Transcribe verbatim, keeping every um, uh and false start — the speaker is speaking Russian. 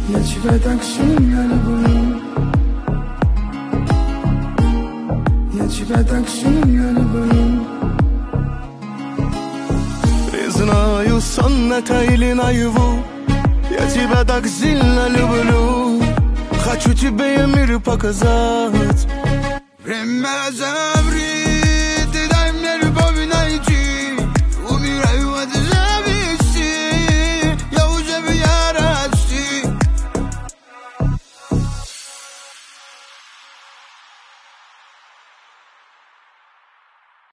Я тебя так сильно люблю. Я тебя так сильно люблю. Признаю, сон это или наяву, я тебя так сильно люблю. Хочу тебе я мир показать. Время за время